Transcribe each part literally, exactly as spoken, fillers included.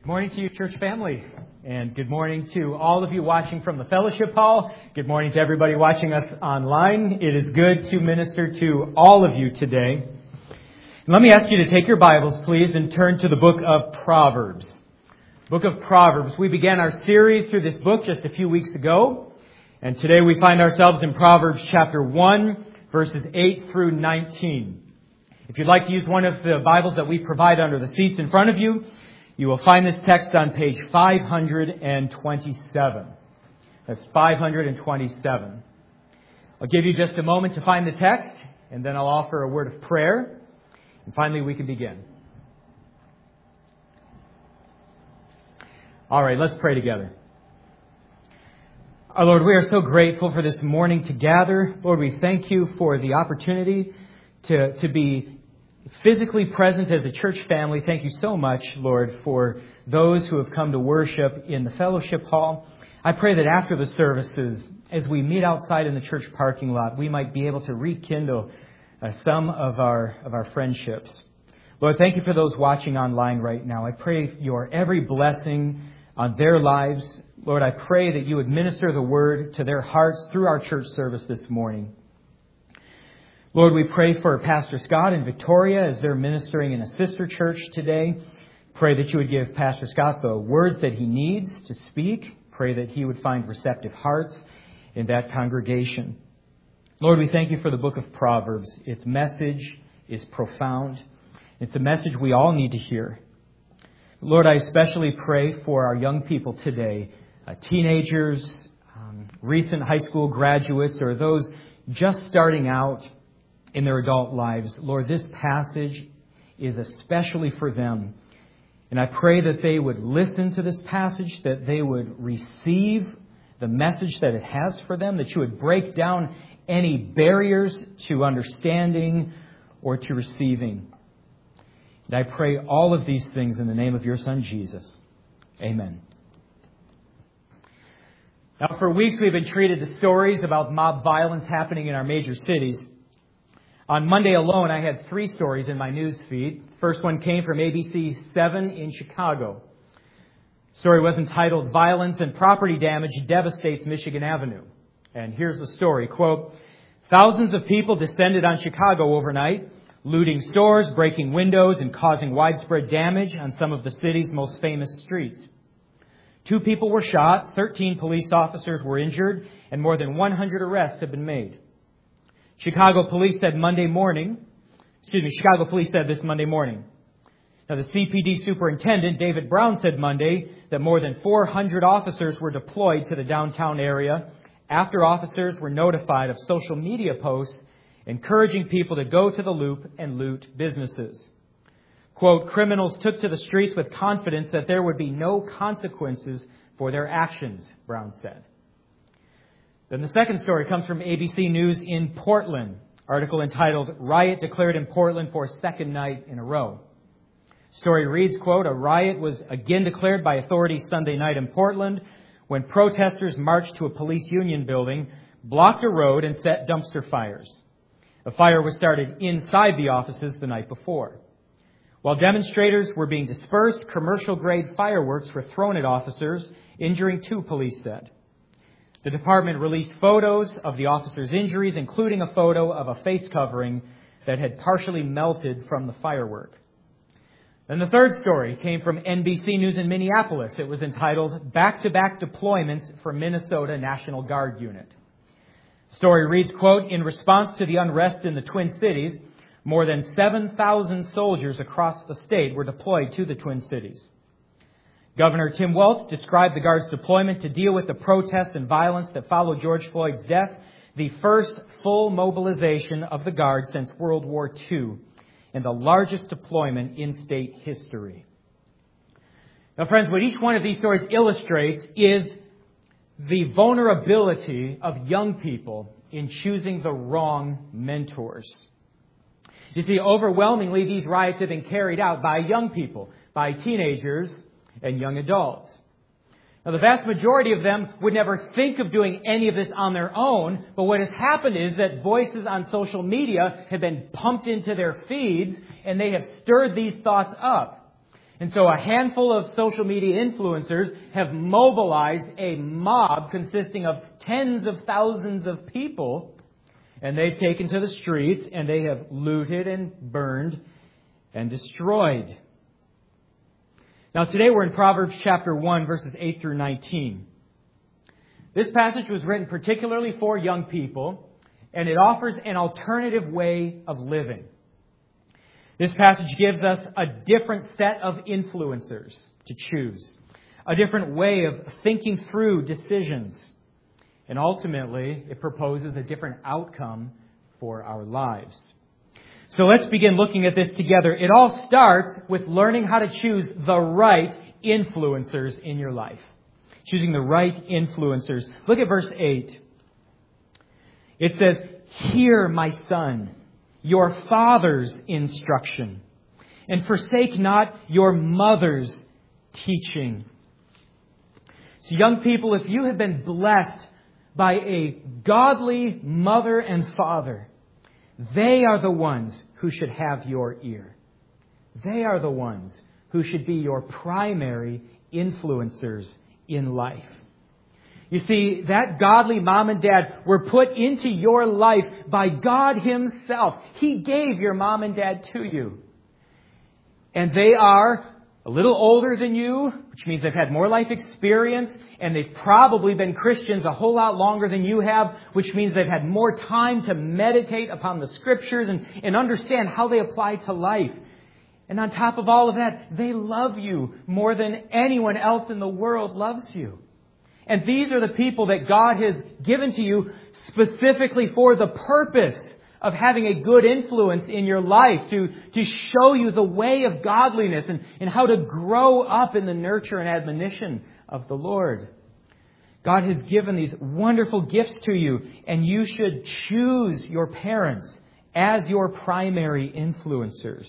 Good morning to you, church family, and good morning to all of you watching from the fellowship hall. Good morning to everybody watching us online. It is good to minister to all of you today. Let me ask you to take your Bibles, please, and turn to the book of Proverbs. Book of Proverbs. We began our series through this book just a few weeks ago, and today we find ourselves in Proverbs chapter one, verses eight through nineteen. If you'd like to use one of the Bibles that we provide under the seats in front of you, you will find this text on page five hundred twenty-seven. That's five hundred twenty-seven. I'll give you just a moment to find the text, and then I'll offer a word of prayer. And finally, we can begin. All right, let's pray together. Our Lord, we are so grateful for this morning to gather. Lord, we thank you for the opportunity to, to be physically present as a church family. Thank you so much, Lord, for those who have come to worship in the fellowship hall. I pray that after the services, as we meet outside in the church parking lot, we might be able to rekindle uh, some of our of our friendships. Lord, thank you for those watching online right now. I pray your every blessing on their lives. Lord, I pray that you would minister the word to their hearts through our church service this morning. Lord, we pray for Pastor Scott and Victoria as they're ministering in a sister church today. Pray that you would give Pastor Scott the words that he needs to speak. Pray that he would find receptive hearts in that congregation. Lord, we thank you for the book of Proverbs. Its message is profound. It's a message we all need to hear. Lord, I especially pray for our young people today, uh, teenagers, um, recent high school graduates, or those just starting out in their adult lives. Lord, this passage is especially for them. And I pray that they would listen to this passage, that they would receive the message that it has for them, that you would break down any barriers to understanding or to receiving. And I pray all of these things in the name of your Son, Jesus. Amen. Now, for weeks we've been treated to stories about mob violence happening in our major cities. On Monday alone, I had three stories in my news feed. First one came from A B C seven in Chicago. The story was entitled, "Violence and Property Damage Devastates Michigan Avenue." And here's the story. Quote, "Thousands of people descended on Chicago overnight, looting stores, breaking windows, and causing widespread damage on some of the city's most famous streets. Two people were shot, thirteen police officers were injured, and more than one hundred arrests have been made. Chicago police said Monday morning, excuse me, Chicago police said this Monday morning. Now, the C P D superintendent, David Brown, said Monday that more than four hundred officers were deployed to the downtown area after officers were notified of social media posts encouraging people to go to the Loop and loot businesses. Quote, "Criminals took to the streets with confidence that there would be no consequences for their actions," Brown said. Then the second story comes from A B C News in Portland. Article entitled, "Riot Declared in Portland for a Second Night in a Row." Story reads, quote, "A riot was again declared by authorities Sunday night in Portland when protesters marched to a police union building, blocked a road, and set dumpster fires. A fire was started inside the offices the night before. While demonstrators were being dispersed, commercial-grade fireworks were thrown at officers, injuring two, police said. The department released photos of the officers' injuries, including a photo of a face covering that had partially melted from the firework." Then the third story came from N B C News in Minneapolis. It was entitled, "Back-to-Back Deployments for Minnesota National Guard Unit." The story reads, quote, "In response to the unrest in the Twin Cities, more than seven thousand soldiers across the state were deployed to the Twin Cities. Governor Tim Walz described the Guard's deployment to deal with the protests and violence that followed George Floyd's death, the first full mobilization of the Guard since World War Two, and the largest deployment in state history." Now, friends, what each one of these stories illustrates is the vulnerability of young people in choosing the wrong mentors. You see, overwhelmingly, these riots have been carried out by young people, by teenagers and young adults. Now, the vast majority of them would never think of doing any of this on their own, but what has happened is that voices on social media have been pumped into their feeds, and they have stirred these thoughts up. And so a handful of social media influencers have mobilized a mob consisting of tens of thousands of people, and they've taken to the streets and they have looted and burned and destroyed. Now today we're in Proverbs chapter one, verses eight through nineteen. This passage was written particularly for young people, and it offers an alternative way of living. This passage gives us a different set of influencers to choose, a different way of thinking through decisions, and ultimately it proposes a different outcome for our lives. So let's begin looking at this together. It all starts with learning how to choose the right influencers in your life. Choosing the right influencers. Look at verse eight. It says, "Hear, my son, your father's instruction, and forsake not your mother's teaching." So young people, if you have been blessed by a godly mother and father, they are the ones who should have your ear. They are the ones who should be your primary influencers in life. You see, that godly mom and dad were put into your life by God Himself. He gave your mom and dad to you. And they are a little older than you, which means they've had more life experience, and they've probably been Christians a whole lot longer than you have, which means they've had more time to meditate upon the Scriptures and, and understand how they apply to life. And on top of all of that, they love you more than anyone else in the world loves you. And these are the people that God has given to you specifically for the purpose of having a good influence in your life, to, to show you the way of godliness and, and how to grow up in the nurture and admonition of the Lord. God has given these wonderful gifts to you, and you should choose your parents as your primary influencers.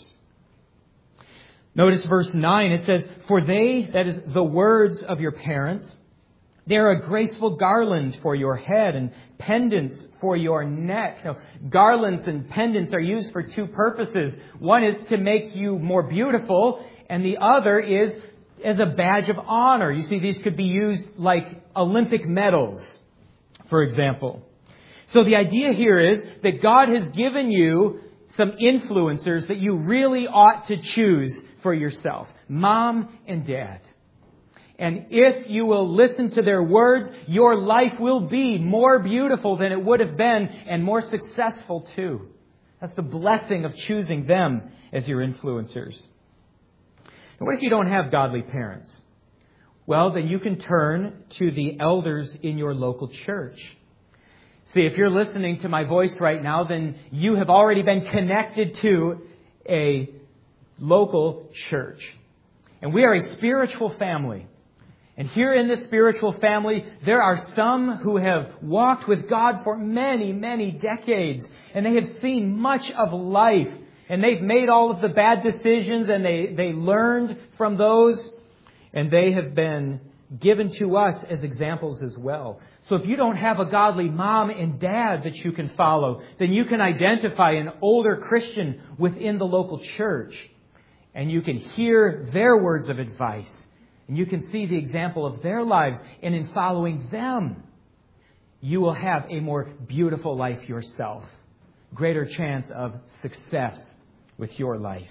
Notice verse nine, it says, "For they," that is the words of your parents, "they are a graceful garland for your head and pendants for your neck." Now, garlands and pendants are used for two purposes. One is to make you more beautiful, and the other is as a badge of honor. You see, these could be used like Olympic medals, for example. So the idea here is that God has given you some influencers that you really ought to choose for yourself. Mom and dad. And if you will listen to their words, your life will be more beautiful than it would have been, and more successful too. That's the blessing of choosing them as your influencers. And what if you don't have godly parents? Well, then you can turn to the elders in your local church. See, if you're listening to my voice right now, then you have already been connected to a local church. And we are a spiritual family. And here in this spiritual family, there are some who have walked with God for many, many decades. And they have seen much of life. And they've made all of the bad decisions, and they, they learned from those. And they have been given to us as examples as well. So if you don't have a godly mom and dad that you can follow, then you can identify an older Christian within the local church. And you can hear their words of advice. And you can see the example of their lives. And in following them, you will have a more beautiful life yourself. Greater chance of success with your life.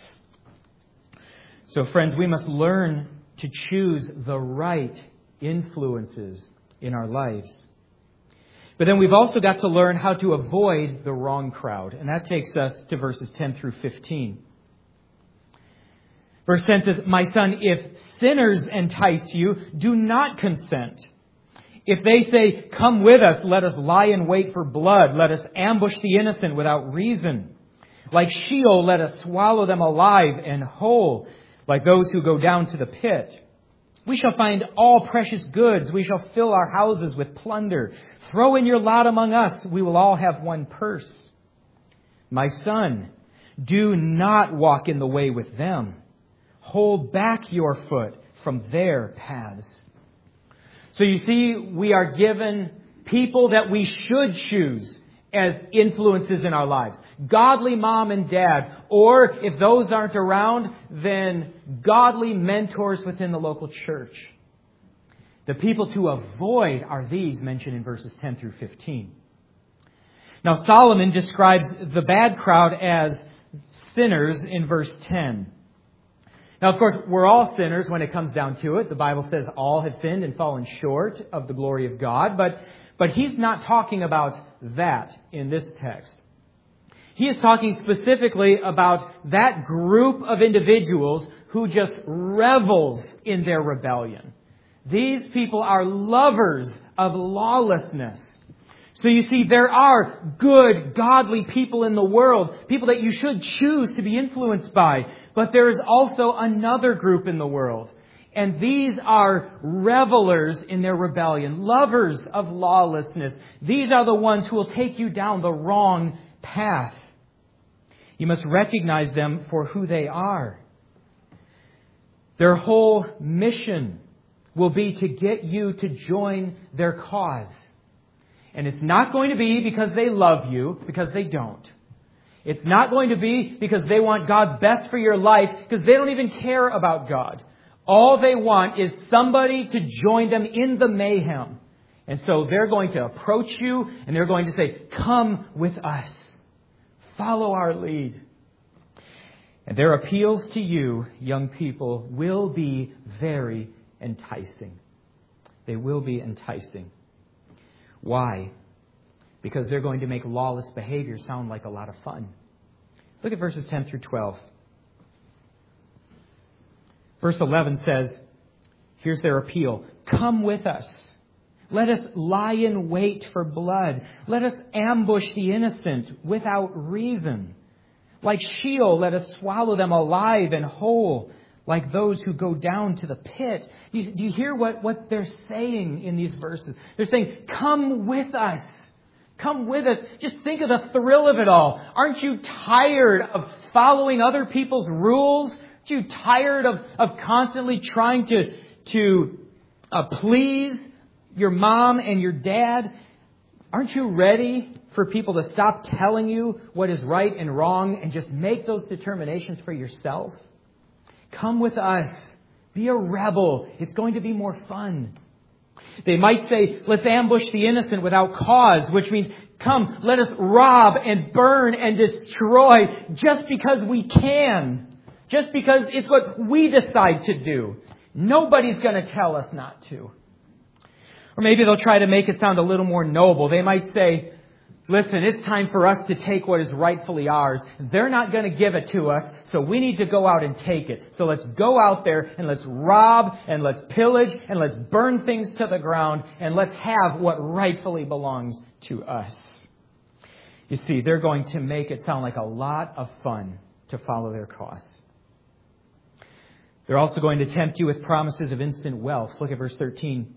So friends, we must learn to choose the right influences in our lives. But then we've also got to learn how to avoid the wrong crowd. And that takes us to verses ten through fifteen. Verse ten says, "My son, if sinners entice you, do not consent. If they say, 'Come with us, let us lie in wait for blood. Let us ambush the innocent without reason. Like Sheol, let us swallow them alive and whole, like those who go down to the pit. We shall find all precious goods. We shall fill our houses with plunder. Throw in your lot among us. We will all have one purse. My son, do not walk in the way with them. Hold back your foot from their paths." So you see, we are given people that we should choose as influences in our lives. Godly mom and dad, or if those aren't around, then godly mentors within the local church. The people to avoid are these mentioned in verses ten through fifteen. Now Solomon describes the bad crowd as sinners in verse ten. Now, of course, we're all sinners when it comes down to it. The Bible says all have sinned and fallen short of the glory of God. But, but he's not talking about that in this text. He is talking specifically about that group of individuals who just revels in their rebellion. These people are lovers of lawlessness. So you see, there are good, godly people in the world, people that you should choose to be influenced by. But there is also another group in the world. And these are revelers in their rebellion, lovers of lawlessness. These are the ones who will take you down the wrong path. You must recognize them for who they are. Their whole mission will be to get you to join their cause. And it's not going to be because they love you, because they don't. It's not going to be because they want God's best for your life, because they don't even care about God. All they want is somebody to join them in the mayhem. And so they're going to approach you and they're going to say, come with us. Follow our lead. And their appeals to you, young people, will be very enticing. They will be enticing. Why? Because they're going to make lawless behavior sound like a lot of fun. Look at verses ten through twelve. Verse eleven says, here's their appeal. Come with us. Let us lie in wait for blood. Let us ambush the innocent without reason. Like Sheol, let us swallow them alive and whole, like those who go down to the pit. Do you, do you hear what, what they're saying in these verses? They're saying, come with us. Come with us. Just think of the thrill of it all. Aren't you tired of following other people's rules? Aren't you tired of, of constantly trying to, to uh, please your mom and your dad? Aren't you ready for people to stop telling you what is right and wrong and just make those determinations for yourself? Come with us. Be a rebel. It's going to be more fun. They might say, let's ambush the innocent without cause, which means, come, let us rob and burn and destroy just because we can. Just because it's what we decide to do. Nobody's going to tell us not to. Or maybe they'll try to make it sound a little more noble. They might say, listen, it's time for us to take what is rightfully ours. They're not going to give it to us, so we need to go out and take it. So let's go out there and let's rob and let's pillage and let's burn things to the ground and let's have what rightfully belongs to us. You see, they're going to make it sound like a lot of fun to follow their cause. They're also going to tempt you with promises of instant wealth. Look at verse thirteen.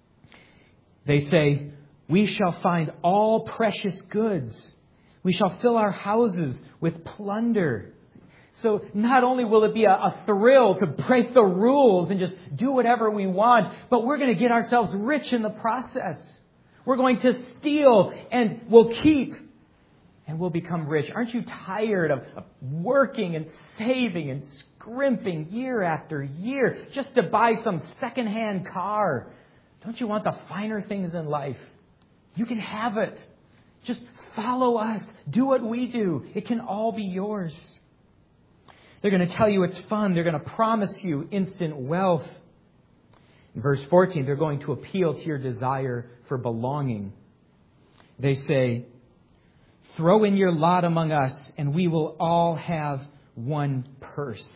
They say, we shall find all precious goods. We shall fill our houses with plunder. So not only will it be a, a thrill to break the rules and just do whatever we want, but we're going to get ourselves rich in the process. We're going to steal and we'll keep and we'll become rich. Aren't you tired of, of working and saving and scrimping year after year just to buy some secondhand car? Don't you want the finer things in life? You can have it. Just follow us. Do what we do. It can all be yours. They're going to tell you it's fun. They're going to promise you instant wealth. In verse fourteen, they're going to appeal to your desire for belonging. They say, throw in your lot among us and we will all have one purse.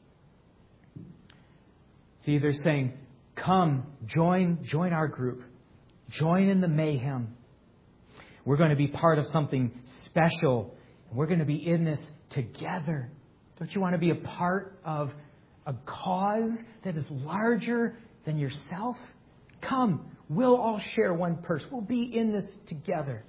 See, they're saying, come, join, join our group. Join in the mayhem. We're going to be part of something special. We're going to be in this together. Don't you want to be a part of a cause that is larger than yourself? Come, we'll all share one purse. We'll be in this together.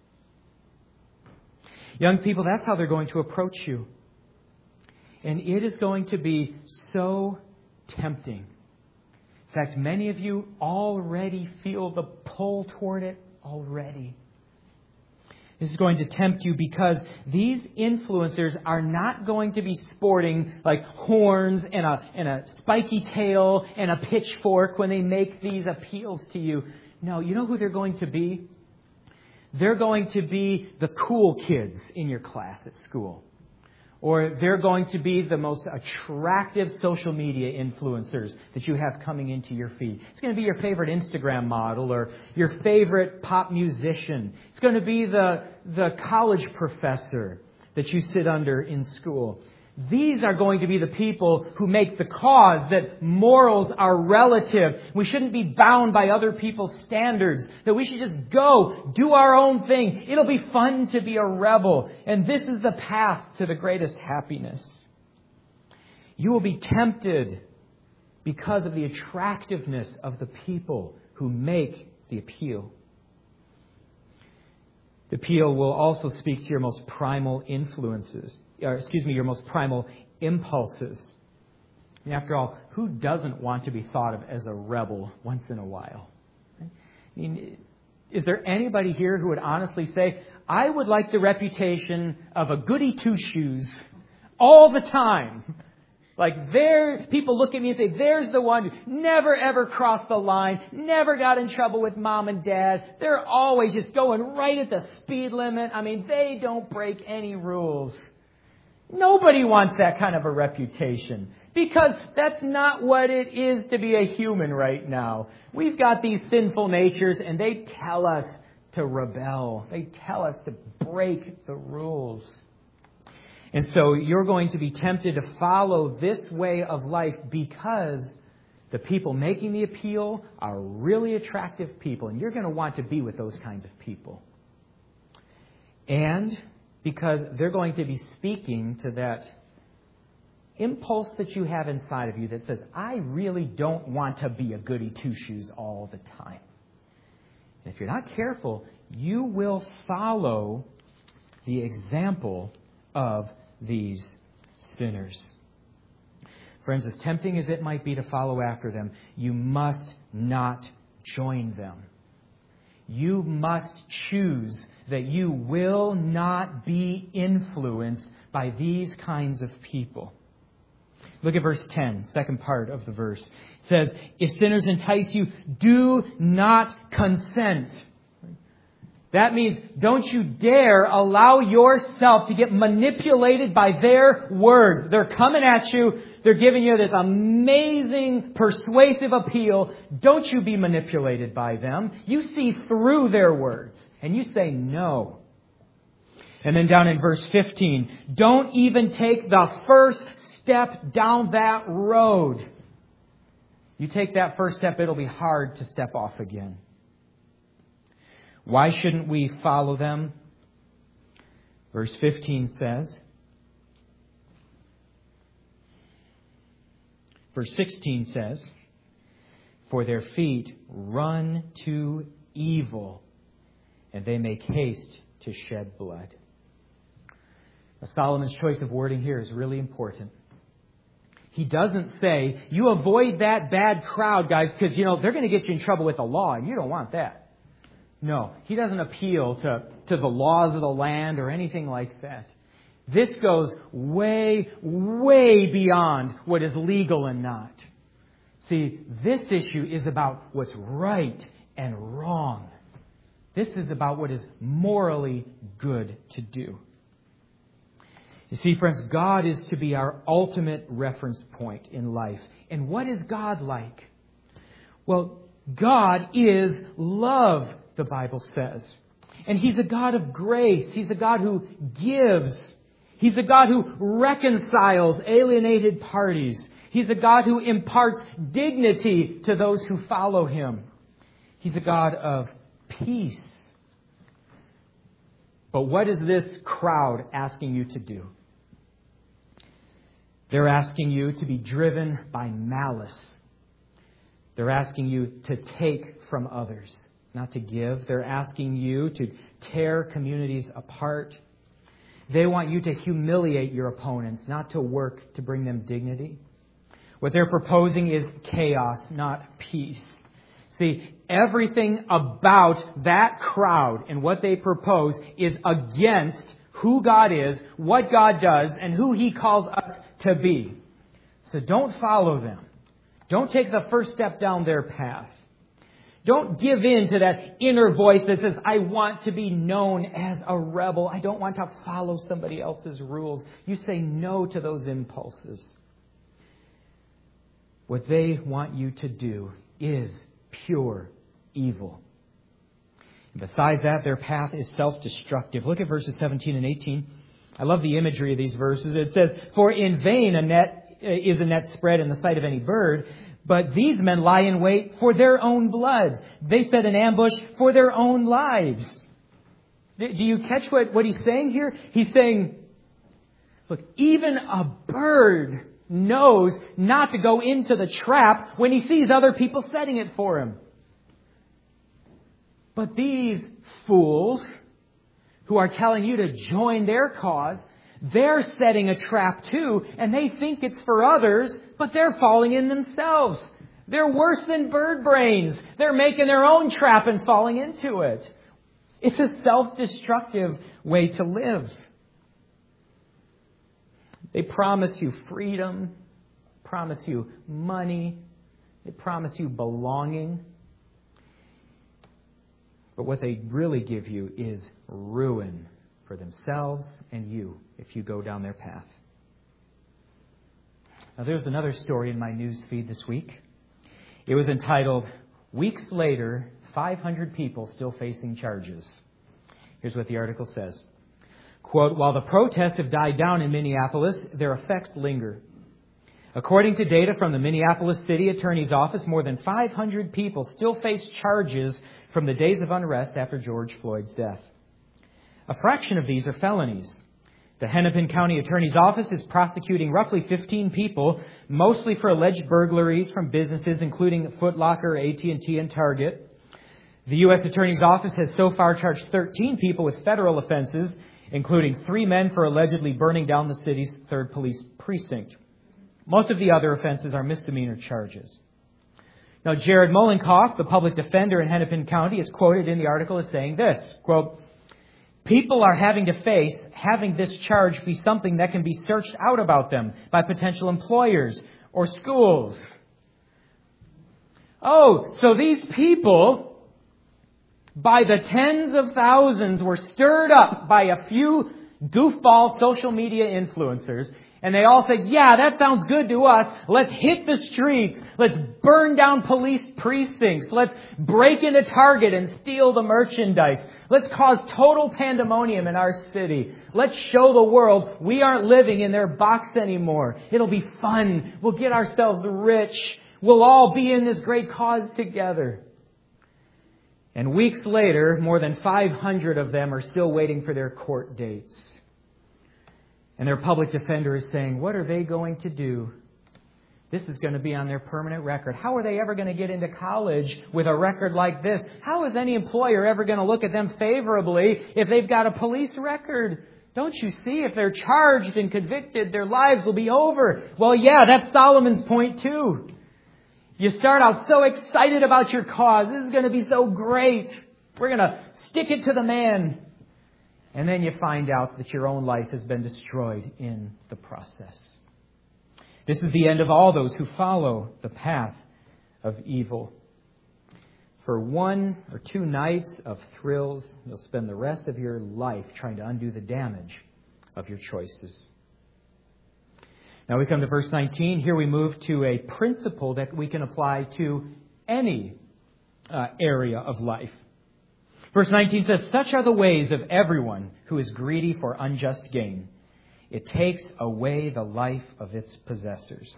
Young people, that's how they're going to approach you. And it is going to be so tempting. In fact, many of you already feel the pull toward it already. This is going to tempt you because these influencers are not going to be sporting like horns and a, and a spiky tail and a pitchfork when they make these appeals to you. No, you know who they're going to be? They're going to be the cool kids in your class at school. Or they're going to be the most attractive social media influencers that you have coming into your feed. It's going to be your favorite Instagram model or your favorite pop musician. It's going to be the, the college professor that you sit under in school. These are going to be the people who make the cause that morals are relative. We shouldn't be bound by other people's standards. That we should just go, do our own thing. It'll be fun to be a rebel. And this is the path to the greatest happiness. You will be tempted because of the attractiveness of the people who make the appeal. The appeal will also speak to your most primal influences. Or, excuse me, your most primal impulses. And after all, who doesn't want to be thought of as a rebel once in a while? I mean, is there anybody here who would honestly say, I would like the reputation of a goody two-shoes all the time? Like, there, people look at me and say, there's the one who never ever crossed the line, never got in trouble with mom and dad. They're always just going right at the speed limit. I mean, they don't break any rules. Nobody wants that kind of a reputation because that's not what it is to be a human right now. We've got these sinful natures and they tell us to rebel. They tell us to break the rules. And so you're going to be tempted to follow this way of life because the people making the appeal are really attractive people and you're going to want to be with those kinds of people. And because they're going to be speaking to that impulse that you have inside of you that says, I really don't want to be a goody two-shoes all the time. And if you're not careful, you will follow the example of these sinners. Friends, as tempting as it might be to follow after them, you must not join them. You must choose that you will not be influenced by these kinds of people. Look at verse ten, second part of the verse. It says, if sinners entice you, do not consent. That means don't you dare allow yourself to get manipulated by their words. They're coming at you. They're giving you this amazing, persuasive appeal. Don't you be manipulated by them. You see through their words and you say no. And then down in verse fifteen, don't even take the first step down that road. You take that first step, it'll be hard to step off again. Why shouldn't we follow them? Verse fifteen says, verse sixteen says, for their feet run to evil, and they make haste to shed blood. Now, Solomon's choice of wording here is really important. He doesn't say, you avoid that bad crowd, guys, because, you know, they're going to get you in trouble with the law, and you don't want that. No, he doesn't appeal to, to the laws of the land or anything like that. This goes way, way beyond what is legal and not. See, this issue is about what's right and wrong. This is about what is morally good to do. You see, friends, God is to be our ultimate reference point in life. And what is God like? Well, God is love, the Bible says. And He's a God of grace. He's a God who gives. He's a God who reconciles alienated parties. He's a God who imparts dignity to those who follow Him. He's a God of peace. But what is this crowd asking you to do? They're asking you to be driven by malice. They're asking you to take from others, not to give. They're asking you to tear communities apart. They want you to humiliate your opponents, not to work to bring them dignity. What they're proposing is chaos, not peace. See, everything about that crowd and what they propose is against who God is, what God does, and who He calls us to be. So don't follow them. Don't take the first step down their path. Don't give in to that inner voice that says, I want to be known as a rebel. I don't want to follow somebody else's rules. You say no to those impulses. What they want you to do is pure evil. And besides that, their path is self-destructive. Look at verses seventeen and eighteen. I love the imagery of these verses. It says, for in vain a net is a net spread in the sight of any bird, but these men lie in wait for their own blood. They set an ambush for their own lives. Do you catch what, what he's saying here? He's saying, look, even a bird knows not to go into the trap when he sees other people setting it for him. But these fools who are telling you to join their cause, they're setting a trap too, and they think it's for others, but they're falling in themselves. They're worse than bird brains. They're making their own trap and falling into it. It's a self-destructive way to live. They promise you freedom, promise you money, they promise you belonging. But what they really give you is ruin for themselves and you if you go down their path. Now there's another story in my news feed this week. It was entitled, Weeks Later, five hundred People Still Facing Charges. Here's what the article says. Quote, while the protests have died down in Minneapolis, their effects linger. According to data from the Minneapolis City Attorney's Office, more than five hundred people still face charges from the days of unrest after George Floyd's death. A fraction of these are felonies. The Hennepin County Attorney's Office is prosecuting roughly fifteen people, mostly for alleged burglaries from businesses including Foot Locker, A T and T, and Target. The U S Attorney's Office has so far charged thirteen people with federal offenses, including three men for allegedly burning down the city's third police precinct. Most of the other offenses are misdemeanor charges. Now, Jared Mollenkoff, the public defender in Hennepin County, is quoted in the article as saying this, quote, people are having to face having this charge be something that can be searched out about them by potential employers or schools. Oh, so these people, by the tens of thousands, were stirred up by a few goofball social media influencers. And they all said, yeah, that sounds good to us. Let's hit the streets. Let's burn down police precincts. Let's break into Target and steal the merchandise. Let's cause total pandemonium in our city. Let's show the world we aren't living in their box anymore. It'll be fun. We'll get ourselves rich. We'll all be in this great cause together. And weeks later, more than five hundred of them are still waiting for their court dates. And their public defender is saying, what are they going to do? This is going to be on their permanent record. How are they ever going to get into college with a record like this? How is any employer ever going to look at them favorably if they've got a police record? Don't you see? If they're charged and convicted, their lives will be over. Well, yeah, that's Solomon's point too. You start out so excited about your cause. This is going to be so great. We're going to stick it to the man. And then you find out that your own life has been destroyed in the process. This is the end of all those who follow the path of evil. For one or two nights of thrills, you'll spend the rest of your life trying to undo the damage of your choices. Now we come to verse nineteen. Here we move to a principle that we can apply to any uh, area of life. Verse nineteen says, such are the ways of everyone who is greedy for unjust gain. It takes away the life of its possessors.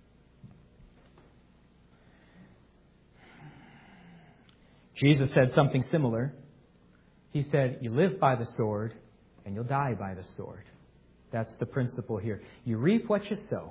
Jesus said something similar. He said, you live by the sword and you'll die by the sword. That's the principle here. You reap what you sow.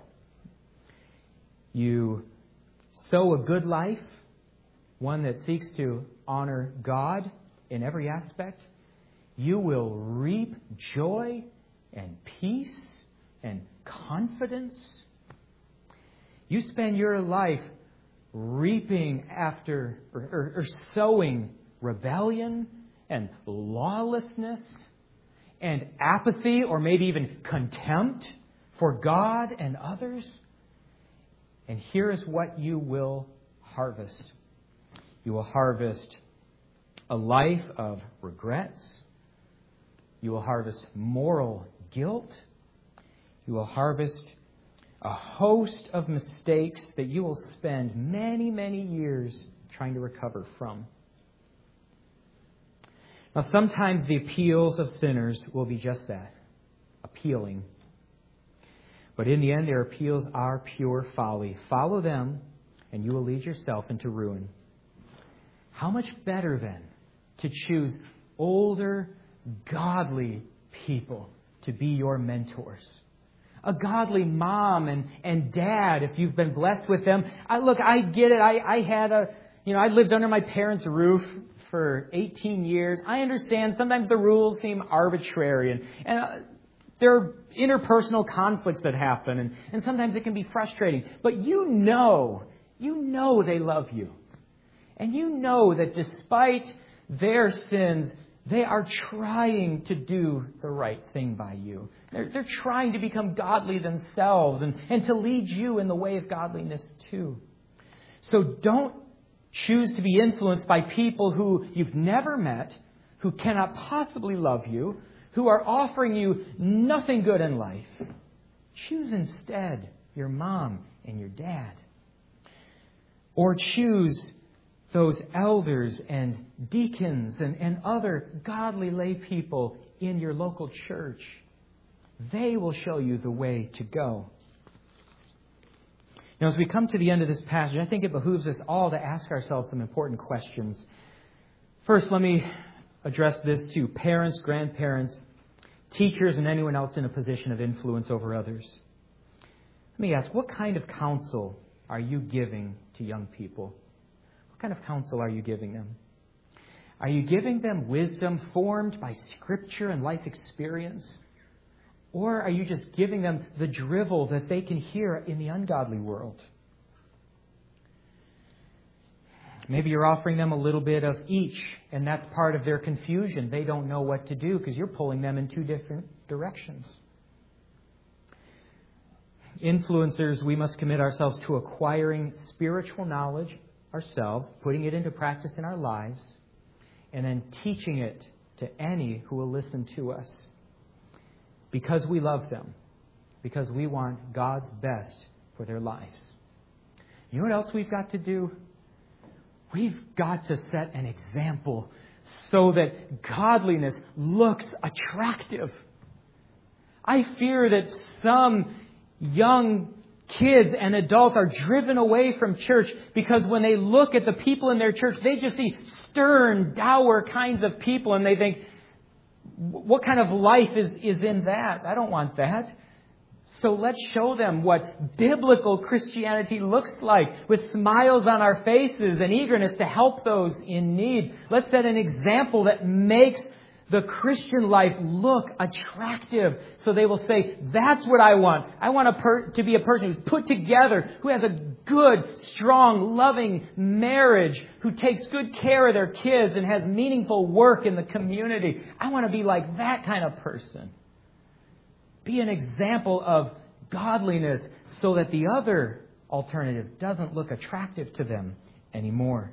You sow a good life, one that seeks to honor God in every aspect. You will reap joy and peace and confidence. You spend your life reaping after or, or, or sowing rebellion and lawlessness and apathy or maybe even contempt for God and others. And here is what you will harvest. You will harvest a life of regrets. You will harvest moral guilt. You will harvest a host of mistakes that you will spend many, many years trying to recover from. Now, sometimes the appeals of sinners will be just that, appealing. But in the end, their appeals are pure folly. Follow them, and you will lead yourself into ruin. How much better, then, to choose older, godly people to be your mentors? A godly mom and, and dad, if you've been blessed with them. I, look, I get it. I, I had a, you know, I lived under my parents' roof for eighteen years. I understand sometimes the rules seem arbitrary and, and uh, there are interpersonal conflicts that happen and, and sometimes it can be frustrating. But you know, you know they love you. And you know that despite their sins, they are trying to do the right thing by you. They're, they're trying to become godly themselves and, and to lead you in the way of godliness too. So don't choose to be influenced by people who you've never met, who cannot possibly love you, who are offering you nothing good in life. Choose instead your mom and your dad. Or choose those elders and deacons and, and other godly lay people in your local church. They will show you the way to go. Now, as we come to the end of this passage, I think it behooves us all to ask ourselves some important questions. First, let me address this to parents, grandparents, teachers, and anyone else in a position of influence over others. Let me ask, what kind of counsel are you giving to young people? What kind of counsel are you giving them? Are you giving them wisdom formed by Scripture and life experience? Or are you just giving them the drivel that they can hear in the ungodly world? Maybe you're offering them a little bit of each, and that's part of their confusion. They don't know what to do because you're pulling them in two different directions. Influencers, we must commit ourselves to acquiring spiritual knowledge ourselves, putting it into practice in our lives, and then teaching it to any who will listen to us. Because we love them. Because we want God's best for their lives. You know what else we've got to do? We've got to set an example so that godliness looks attractive. I fear that some young kids and adults are driven away from church because when they look at the people in their church, they just see stern, dour kinds of people and they think, what kind of life is, is in that? I don't want that. So let's show them what biblical Christianity looks like with smiles on our faces and eagerness to help those in need. Let's set an example that makes the Christian life look attractive so they will say, that's what I want. I want a per- to be a person who's put together, who has a good, strong, loving marriage, who takes good care of their kids and has meaningful work in the community. I want to be like that kind of person. Be an example of godliness so that the other alternative doesn't look attractive to them anymore.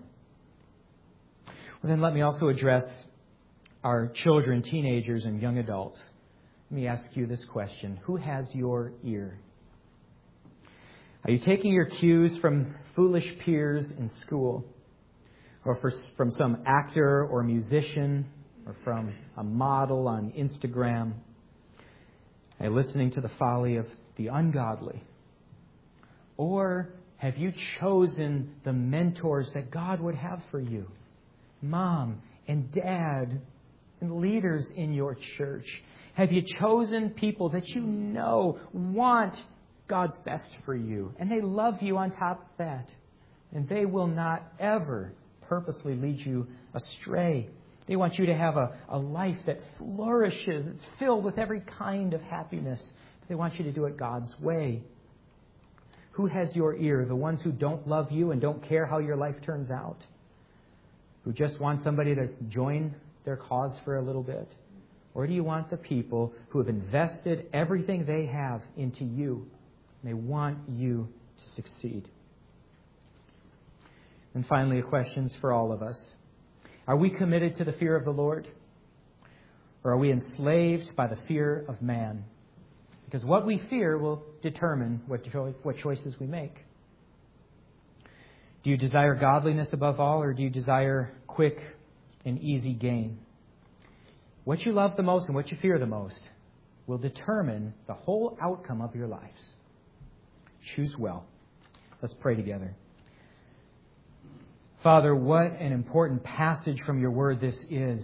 Well, then let me also address our children, teenagers, and young adults. Let me ask you this question. Who has your ear? Are you taking your cues from foolish peers in school? Or for, from some actor or musician? Or from a model on Instagram? Are you listening to the folly of the ungodly? Or have you chosen the mentors that God would have for you? Mom and dad and leaders in your church. Have you chosen people that you know want God's best for you? And they love you on top of that. And they will not ever purposely lead you astray. They want you to have a, a life that flourishes. It's filled with every kind of happiness. They want you to do it God's way. Who has your ear? The ones who don't love you and don't care how your life turns out? Who just want somebody to join their cause for a little bit? Or do you want the people who have invested everything they have into you? And they want you to succeed. And finally, a question for all of us. Are we committed to the fear of the Lord? Or are we enslaved by the fear of man? Because what we fear will determine what, cho- what choices we make. Do you desire godliness above all, or do you desire quick and easy gain? What you love the most and what you fear the most will determine the whole outcome of your lives. Choose well. Let's pray together. Father, what an important passage from your word this is.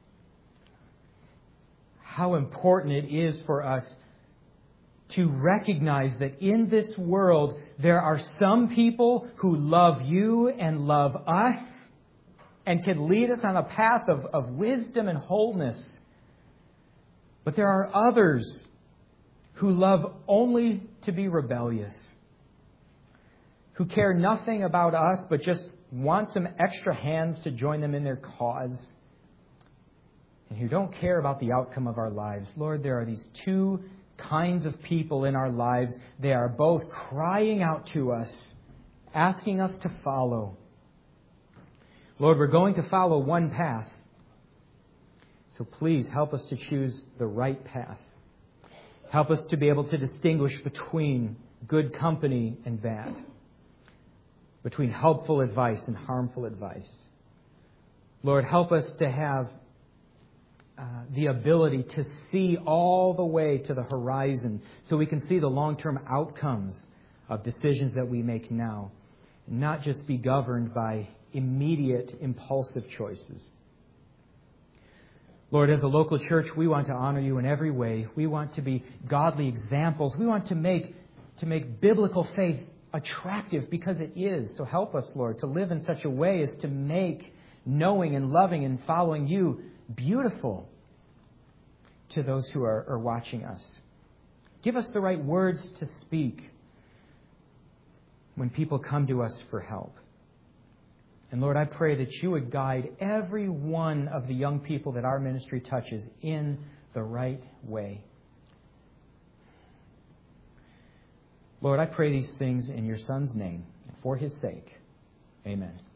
How important it is for us to recognize that in this world there are some people who love you and love us and can lead us on a path of, of wisdom and wholeness. But there are others who love only to be rebellious, who care nothing about us but just want some extra hands to join them in their cause, and who don't care about the outcome of our lives. Lord, there are these two kinds of people in our lives. They are both crying out to us, asking us to follow. Lord, we're going to follow one path. So please help us to choose the right path. Help us to be able to distinguish between good company and bad, between helpful advice and harmful advice. Lord, help us to have Uh, the ability to see all the way to the horizon so we can see the long-term outcomes of decisions that we make now, and not just be governed by immediate, impulsive choices. Lord, as a local church, we want to honor you in every way. We want to be godly examples. We want to make, to make biblical faith attractive because it is. So help us, Lord, to live in such a way as to make knowing and loving and following you beautiful to those who are, are watching us. Give us the right words to speak when people come to us for help. And Lord, I pray that you would guide every one of the young people that our ministry touches in the right way. Lord, I pray these things in your Son's name, for his sake. Amen.